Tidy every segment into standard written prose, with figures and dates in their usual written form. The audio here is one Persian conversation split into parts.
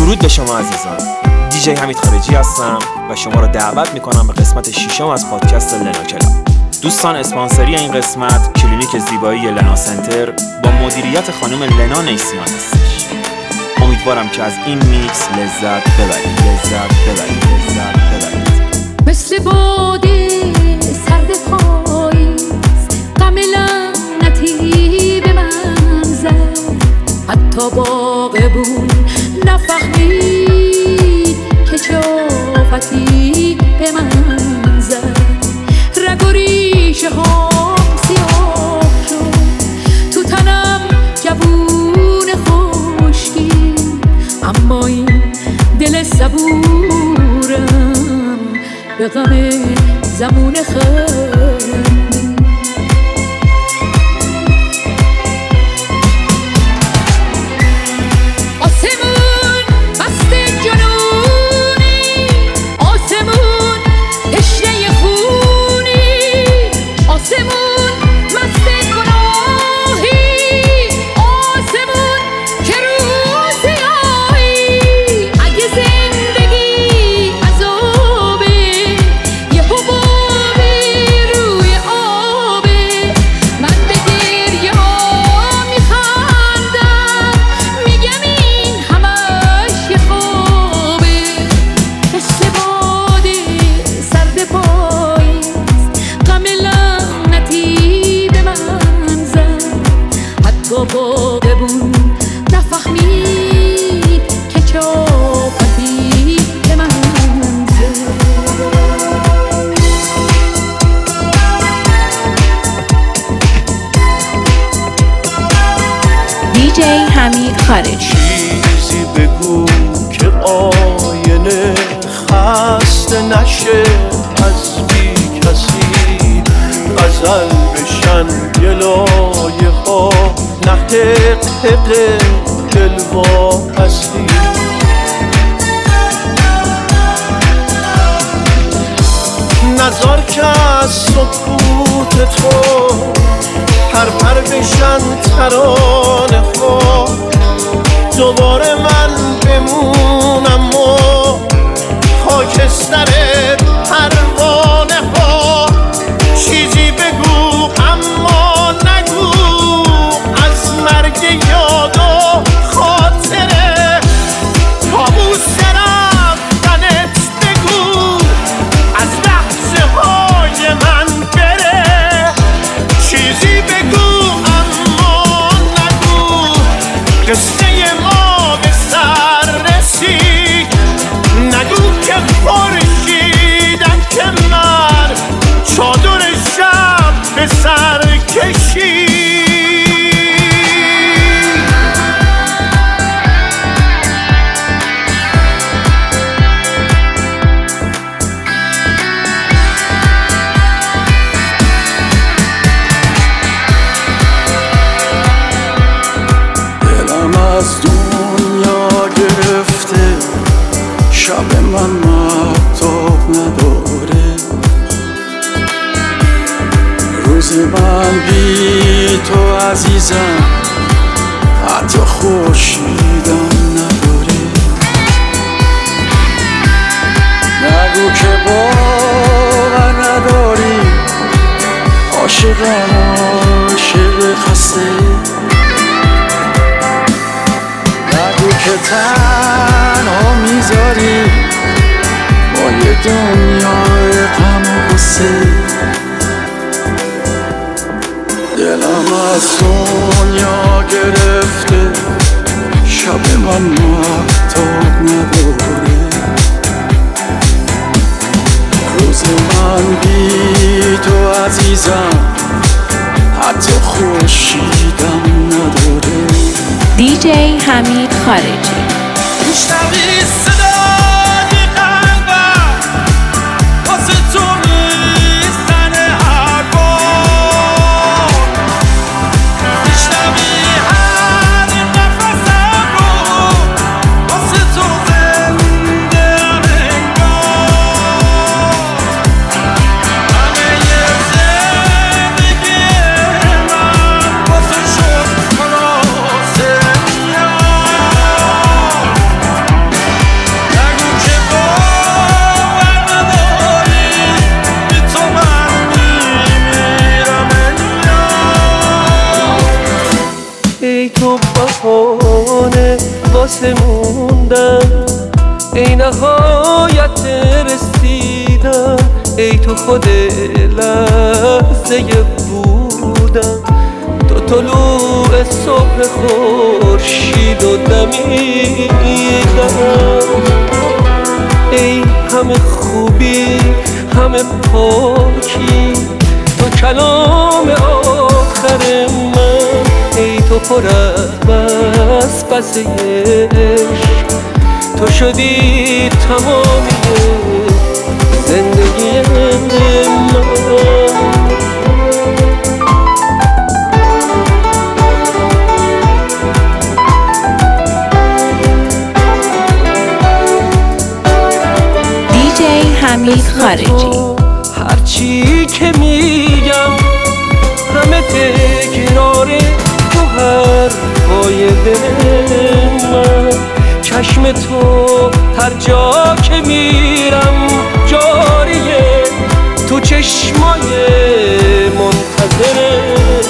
درود به شما عزیزان. دیجی حمید خارجی هستم و شما را دعوت میکنم به قسمت 6 از پادکست لنا کلاب. دوستان، اسپانسری این قسمت کلینیک زیبایی لنا سنتر با مدیریت خانم لنا نیسیان هستش. امیدوارم که از این میکس لذت ببرید. مثل باده سرد پاییز غم لعنتی به من زد، حتی باغبون نفهمید که چه آفتی به من زد. رگ و ریشه هام سیاه شد، تو تنم جوون خشکی، اما این دل صبورم به غم زمون خندی. آسمون مست جنونی، آسمون تشنه خونی، آسمون مست گناهی، آسمون که روز سیاهی. اگه زندگی عذابه، یه حبابی روی آبه، من به گریه ها میخندم، میگم این همش یه خوابه. مثل باده سرد پاییز غم لعنتی به من زد، حتی باغبون نفهمید که چه آفتی به من زد. دیجی حمید خارجی. چیزی بگو که آینه خسته نشه از بی کسی، غزل بشن گلایه ها نه حق دل واپسی. نظر که از سکوت تو پر بشن ترانه ها، دوباره من بمونم و خاکستر پروانه ها. چیزی بگو اما نگو از مرگ یاد و خاطره، کابوس رفتنت بگو از لحظه های من بره. چیزی بگو اما نگو قصه ما به سر رسید، نگو که خورشیدم که من چادر شب به سر کشید. دلم از دنیا گرفته، شب من مهتاب نداره، روز من بی تو عزیزم حتی خورشیدم نداره. نگو که باور نداری، عاشقم عاشق خسته. نگو که تنها میذاری با یه دنیای غم و غصه. دلم از دنیا گرفته، شب من مهتاب نداره، روز من بی تو عزیزم حتی خورشیدم نداره. دیجی حمید خارجی. میشنوی صدای قلبم واسه تو میزنه هر بار، میشنوی هر نفسم رو واسه تو زنده انگار. همه زندگی من واسه شد خلاصه. واسه موندن، ای نهایت رسیدن، ای تو خود لحظه بودن، تو طلوع صبح خورشید و دمیدن، ای همه خوبی همه پاکی، تو کلام آخر من، ای تو پر از بس عشق، تو شدی تمامی زندگی من. دیجی حمید خارجی. هرچی که میگم همه تکراره تو حرفای دل من، چشم تو هر جا که میرم جاریه، تو چشمای منتظر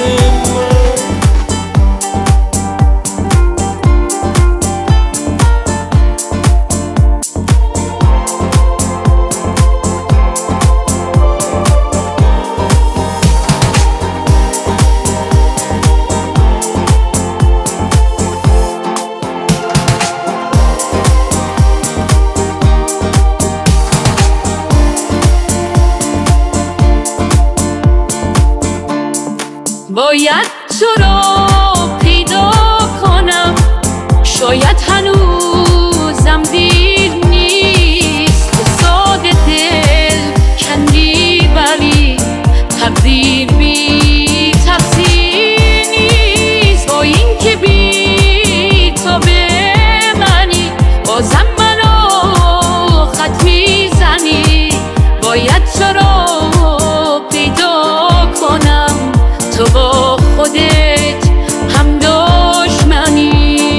باید تو رو پیدا کنم، شاید هنوزم دیر نیست، ساده دل کندی ولی تقدیر بی تقصیر نیست، با این که بی تو به منی بازم منو خط میزنی، باید تو رو پیدا کنم، تو با خودت هم دشمنی،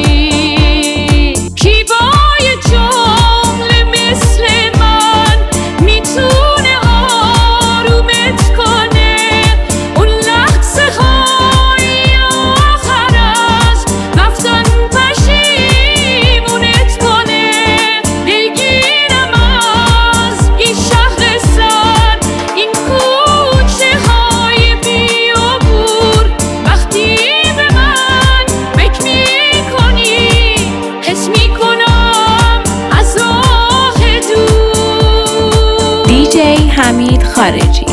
کی با یه جمله مثل من میتونه آرومت کنه، اون لحظه های آخر از رفتن پشیمونت کنه، بگیرم از این شهر سر این کوچه های بیابور، وقتی به من فکر میکنی حس میکنم از راه دور. دیجی حمید خارجی.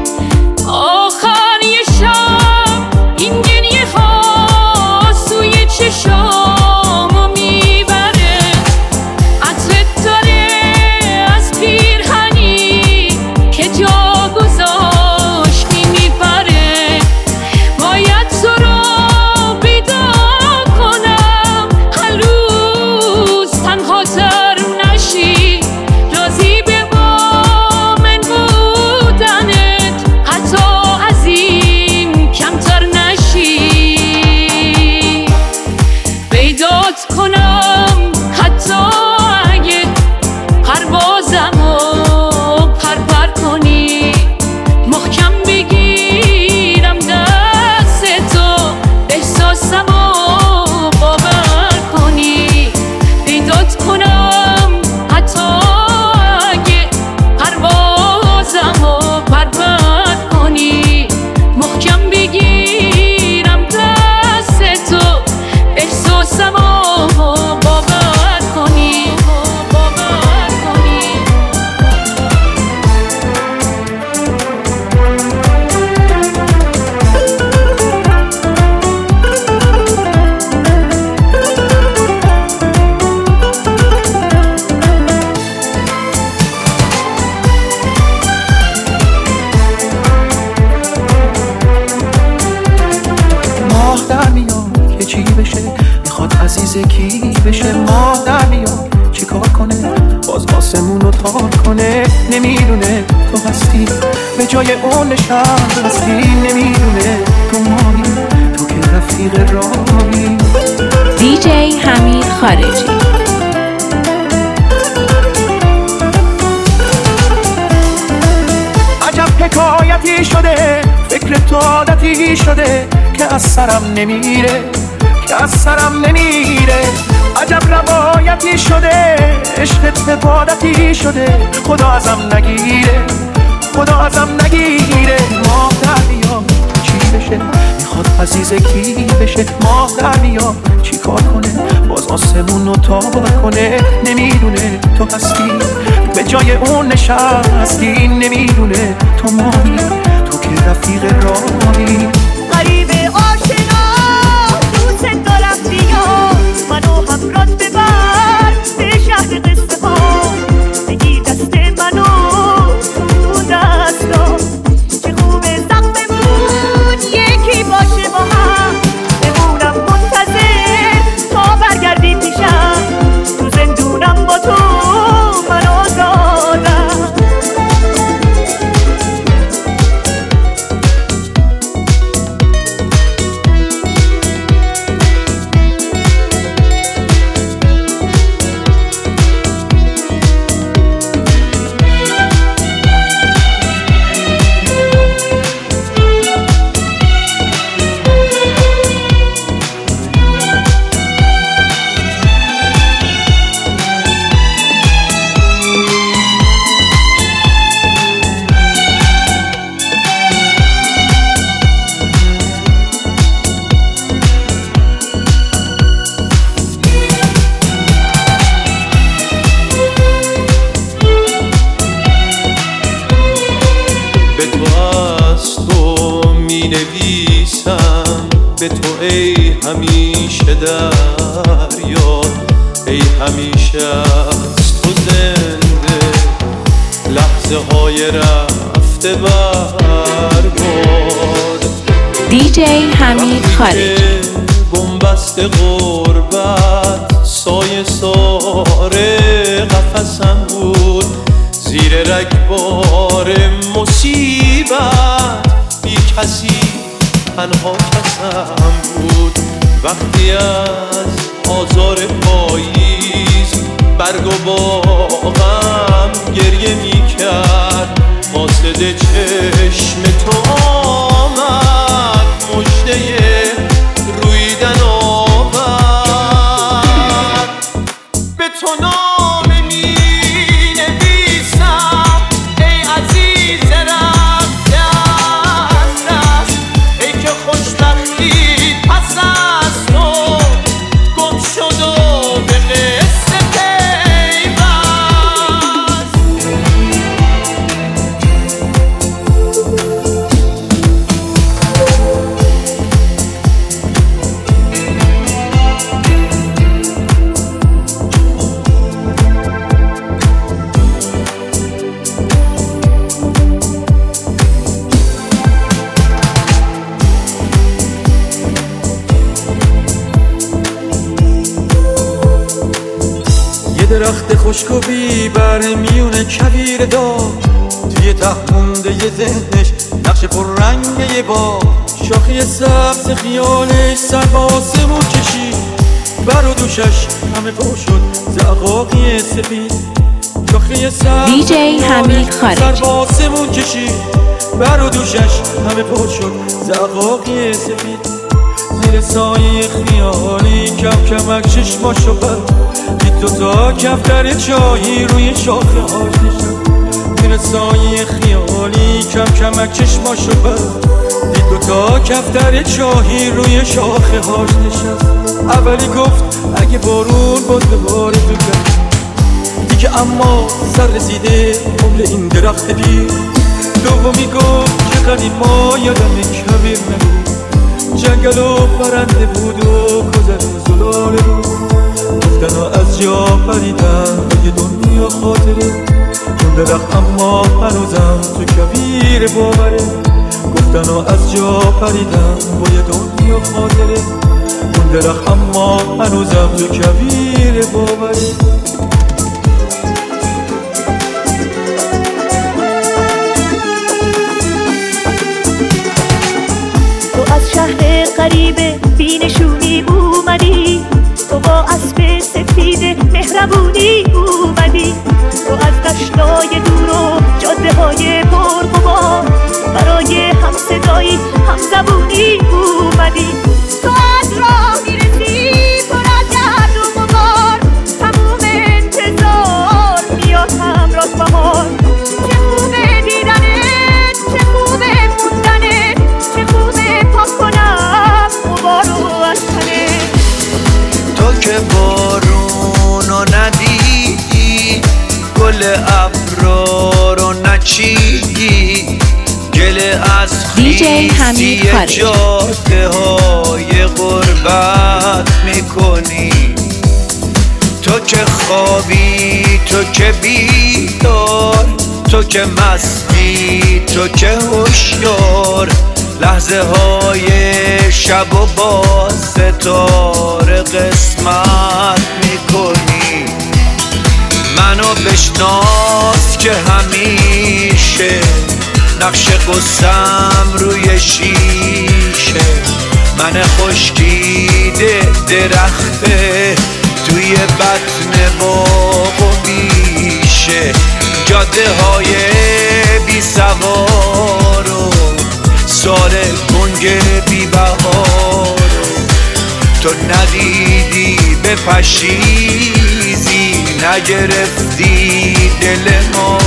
آخر یه شب این گریه ها سوی چشامو میبره، عطرت داره از پیرهنی که جا گذاشتی میپره، باید تو رو پیدا کنم، هر روز تنها تر نشی، راضی به با من بودنت، حتی از این کمتر نشی، پیدات کنم حتی اگه پروازمو پرپر کنی، محکم بگیرم دست تو، احساسمو باور کنی، پیدات کنم حتی اگه پروازمو پرپر کنی، محکم بگیرم دست تو، احساسمو باور کنی، باور کنی. ماه در میاد که چی بشه، میخواد عزیز کی بشه، ماه در میاد چی کار کنه، باز آسمون رو تار کنه، نمیدونه تو هستی به جای اون نشستی، نمیدونه تو ماهی، تو که رفیق راهی. دیجی حمید خارجی. عجب حکایتی شده، فکر تو عادتی شده که از سرم نمیره، که از سرم نمیره، عجب شده، عشقت عبادتی شده. خدا ازم نگیره، خدا ازم نگیره. ماه در میاد چی بشه، میخواد عزیز کی بشه. ماه در میاد چی کار کنه، باز آسمون رو تاب کنه. نمیدونه تو هستی به جای اون نشستی، نمیدونه تو ماهی، تو که رفیق راهی. غریب آشنا دوست دارم بیا، منو همراه ببر به شهر قصه ها. بگیر دست منو تو دستا، چه خوبه سقفمون یکی باشه با هم. بمونم منتظر تا برگردی پیشم، تو زندونم با تو من آزادم. به تو ای همیشه دریا، ای همیشه از تو زنده، لحظه های رفته برباد. DJ حمید خارجی. بنبست غربت سایه ساره قفسم بود، زیر رگبار مصیبت بی کسی تنها کسم بود. وقتی از آزار پاییز برگ و باغم گریه می کرد، قاصد چشم تو آمد، مژده رویدن آورد. به تو نامه می نویسم ای عزیز رفته از دست، ای که خوشبختی پس از تو گم شد و به قصه پیوست. درخت خشک و بی بر میونه کویر دار، توی ته مونده ی ذهنش نقش پررنگ یه با. شاخی سبز خیالش سر به آسمون کشید، بر و دوشش همه پر شد زقاقی سفید. شاخی سبز DJ حمید خارجی. سر به آسمون کشید، بر و دوشش همه پر شد زقاقی سفید. زیر سایه خیالی کم کمک چشماشو بد، دید دوتا کفتر چاهی روی شاخه هاش نشست. زیر سایه خیالی کم کمک چشماشو بد، دید دوتا کفتر چاهی روی شاخه هاش نشست. اولی گفت اگه بارون باز به بار تو کرد، دیگه اما سر رسیده قبل این درخت پیر. دومی گفت که قدیما یادم کبیر نبود، جنگل و پرنده بود و گذر زلاله بود. گفتن و از جا پریدن به یه دنیا خاطره، اون درخت اما هنوزم تو کبیر باوره. گفتن و از جا پریدن با یه دنیا خاطره، اون درخت اما هنوزم تو کبیر باوره. تو از شهر غریب بینشونی اومدی، تو با اسب سفید مهربونی اومدی. تو از دشتای دور و جاده های پرغبار برای هم صدایی هم زبونی اومدی. تو از راه میرسی پر از گرد و غبار، تموم بارونو ندیدی، گل ابرا رو نچیدی، گله از خیسی جاده های غربت میکنی. تو که خوابی، تو که بیدار، تو که مستی، تو که هوشیار، لحظه های شب و با ستاره قسمت میکنی. منو بشناس که همیشه نقش قصم روی شیشه، من خشکیده درخته توی بطن باغ و بیشه، جاده های بی سوارو، سال گنگ بی بهارو، تو ندیدی به پشیزی، نگرفتی دل ما.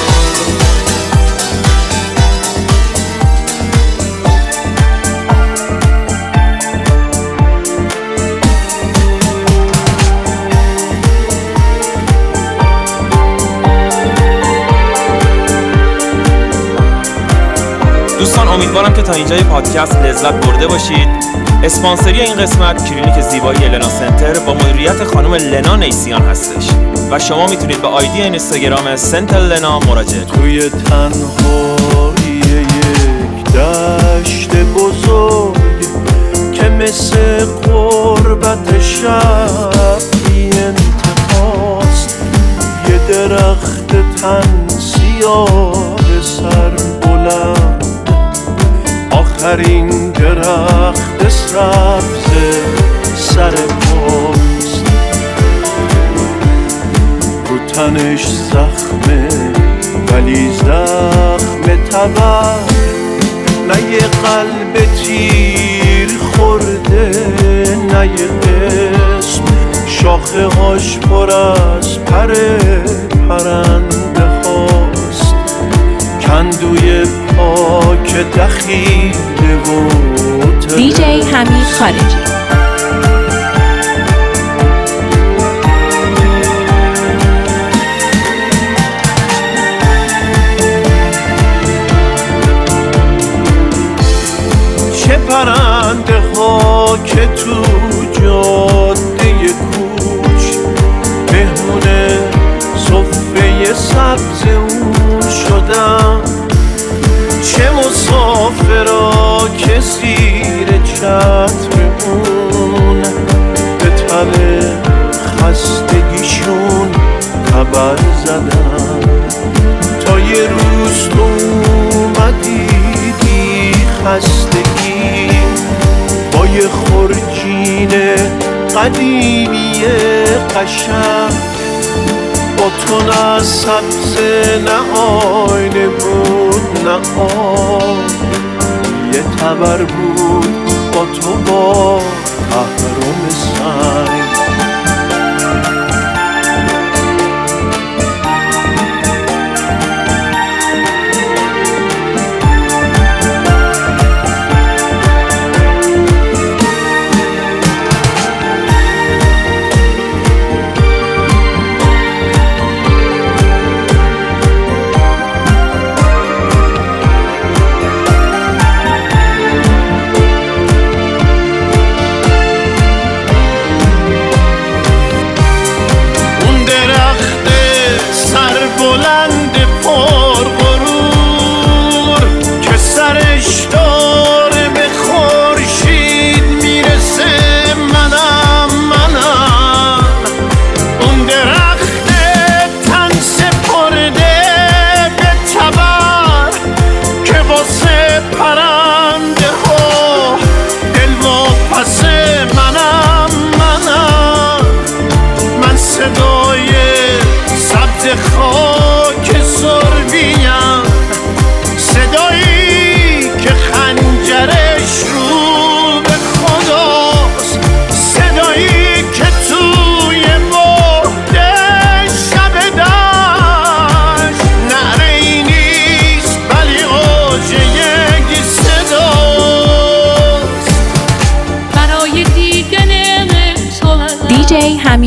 دوستان امیدوارم که تا اینجای پادکست لذت برده باشید. اسپانسری این قسمت کلینیک زیبایی لنا سنتر با مدیریت خانم لنا نیسیان هستش و شما میتونید به آیدی اینستاگرام سنتر لنا مراجعه کنید. توی تنهایی یک دشت بزرگ که مثل غربت شب بی انتهاست، یه درخت تن سیاه سر بلند، آخرین درخت سبز سر پاست، رو تنش زخمه ولی زخم تبر، نه یه قلب تیر خورده نه یه قسم، شاخه هاش پر از پر پرنده هاست، کندوی پاک دخیله و دیجی حمید خارجی. چه پرنده ها که تو جاده کوچ مهمونه صفه سبز اون شدن، چه مسافرها که زیر چتر اون به تب خستگیشون خبر زدن، تا یه روز تو اومدی خستگی با یه خورجین قدیمی قشنگ، با تو نه سبز نه آینه بود نه آب، یه تبر بود با تو با اهرام سنگ.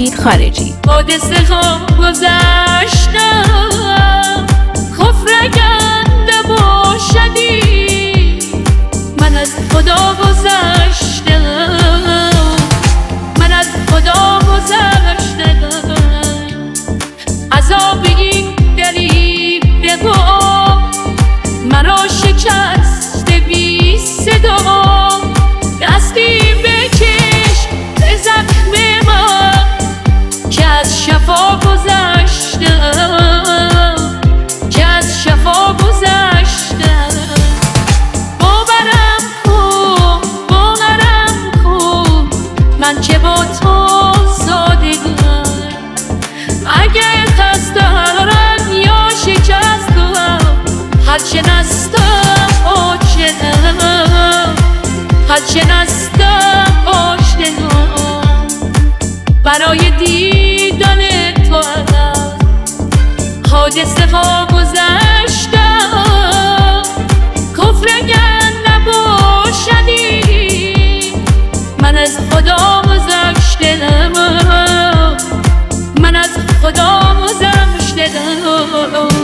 حمید خارجی. حادثه ها گذشتم کفرگنده باشدی، من از خدا گذشتم، من از خدا گذشتم، عذاب این دریده با مرا شکست بی صدا، دستی بکش به زخم من که از شفا گذشتم، که از شفا گذشتم. باورم کن من که با تو زادگم، اگر خست دارم یا شکستم، هرچه نستم آشنم، هرچه نستم آشنم، برای دیدن تو از حادثه ها گذشتم کفر اگر نباشدی، من از خدا گذشتم، من از خدا گذشتم.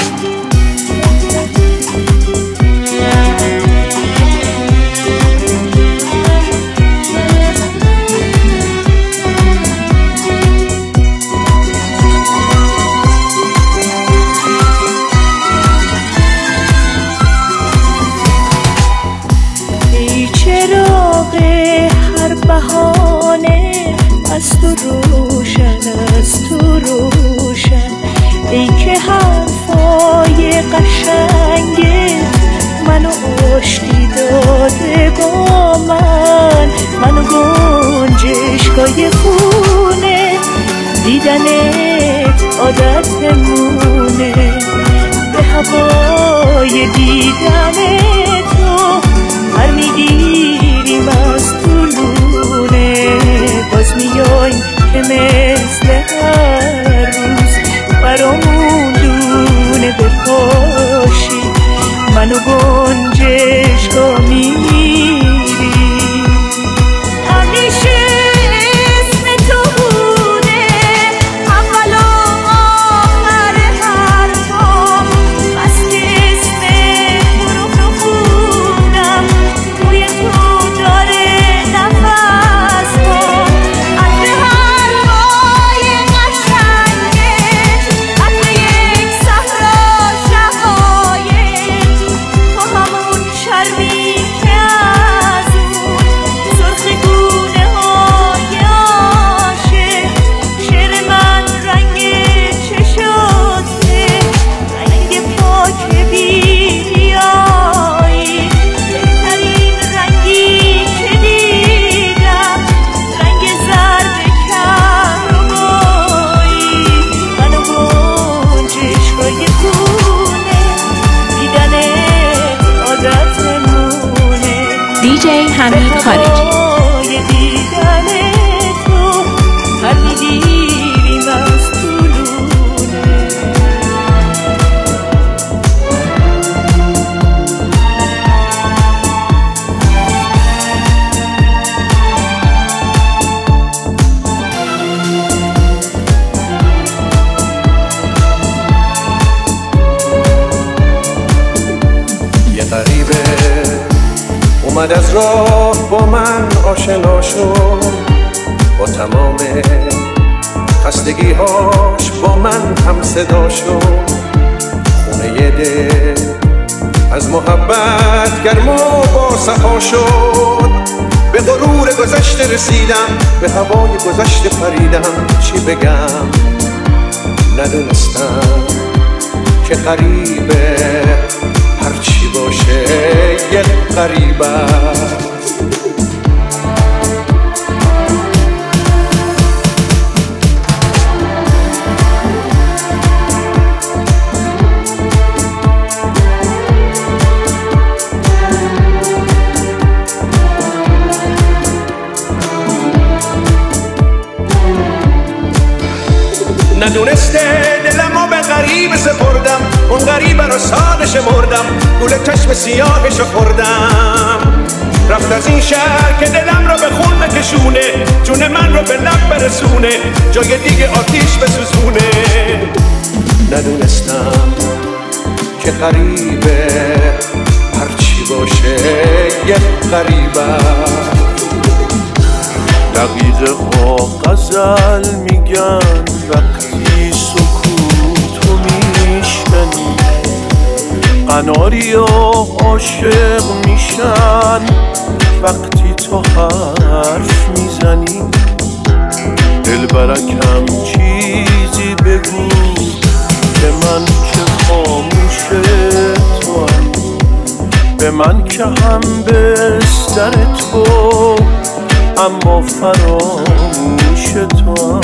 بهانه از تو روشن، از تو روشن، ای که حرفای قشنگه منو آشتی داده با من، منو گنجشگاه خونه، دیدنت عادتمونه، به هوای دیدن تو هر میگیریم از طولونه، باز میای که مثل هر روز برامون دونه بپاشی، منو گنجشگاه میری، همیشه اسم تو بوده اول و آخر حرفام، بس که اسم تو رو خوندم توی تو داره نفس کن، عطر حرفای قشنگت، عطر یک صحرا شقایق، تو همون شرمی که از اون سرخ گونه های عاشق، شعر من رنگ چشاته، رنگ پاک بیریایی، بهترین رنگی که دیدم، رنگ زرد کهربایی، منو گنجشگاه خونه، دیدنت عادتمونه، دیجی حمید خارجی. برای دیدن تو هر میگیریم از طولونه. یه غریبه اومد از راه با من آشنا شد، با تمام خستگی‌هاش با من هم صدا شد، خونه دل از محبت گرم و با صفا شد، به غرور گذشته رسیدم، به هوای گذشته پریدم، چی بگم ندونستم که غریبه هرچی باشه یک غریب است. ندونسته دلمو به غریب سپردم، اون غریب رو ساده شمردم، گول چشم سیاهشو خوردم، رفت از این شهر که دلم رو به خون بکشونه، جون من رو به لب برسونه، جای دیگه آتیش بسوزونه. ندونستم که غریبه هرچی باشه یه غریبه. دقیقه ها غزل میگن وقتی سکوتو میشکنی، قناری ها عاشق میشن وقتی تو حرف میزنی. دلبرکم چیزی بگو که من که خاموش توام، به من که هم بستر تو اما فراموش توام.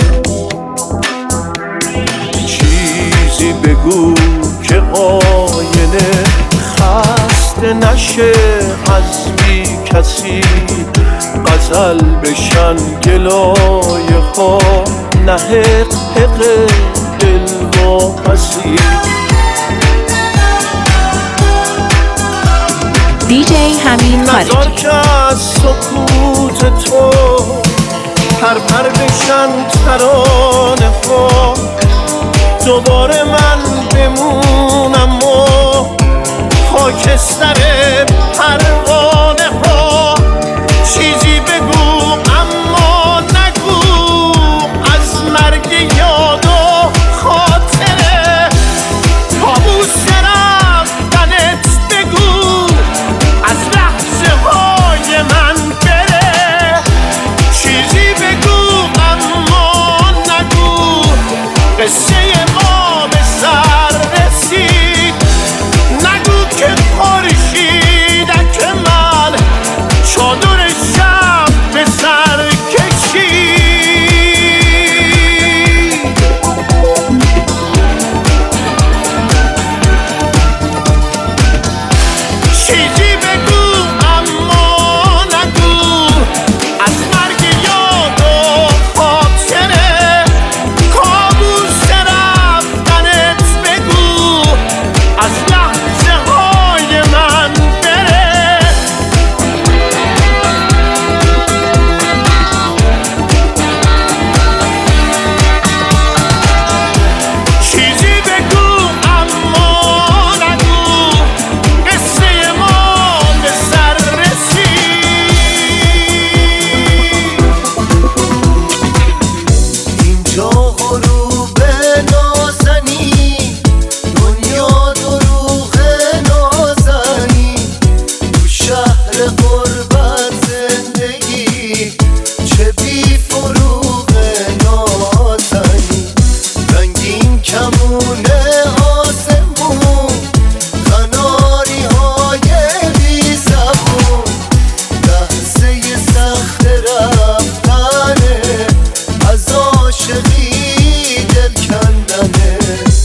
چیزی بگو که آینه خسته نشه از بی کسی، غزل بشن گلایه ها نه حق حق دل و پسی. دیجی حمید خارجی. نظر که از سکوت تو پر بشن ترانه ها، دوباره من بمونم و خاکستر پروانه ها. چیزی بگو اما نگو از مرگ یاد و خاطره، کابوس رفتنت بگو از لحظه های من بره. چیزی بگو اما نگو قصه ما به سر رسید. نگو که خورشیدک من چادر شب به سر کشید. چیزی بگو اما نگو از مرگ یاد و خاطره، کابوس رفتنت بگو از لحظه های من بره. چیزی بگو اما نگو قصه ما به سر رسید. اینجا غروب نازنی، دنیا دروغ نازنی، تو شهر غربت زندگی چه بی فروغ نازنی. رنگین کمونه آسمون، قناری های بی زبون، لحظه سخت رفتنه از عاشقی دل کندنه.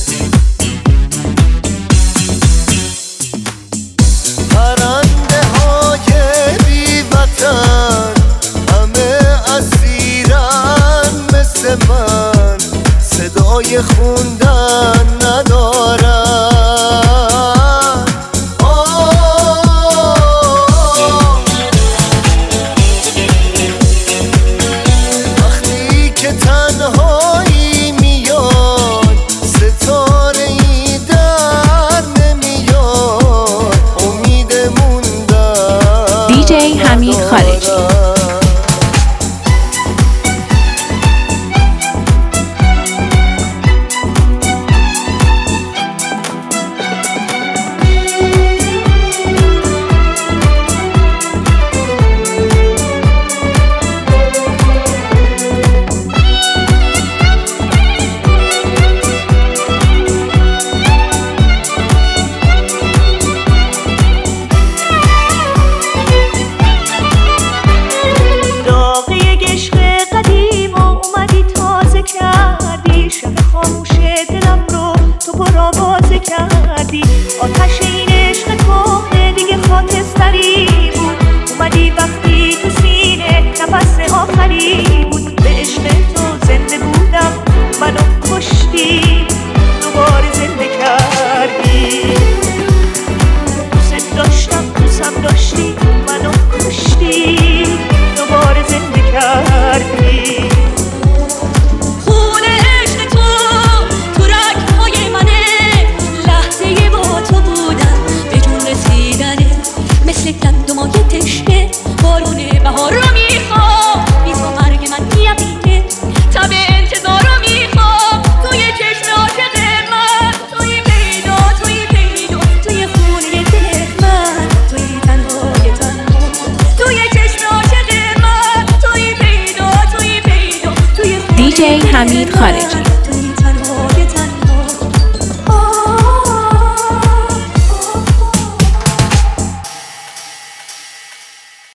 پرنده های بی وطن همه اسیرن مثل من، صدای خوندن ندارن. وقتی که تنهایی میاد ستاره ای در نمیاد، امید موندن دیجی حمید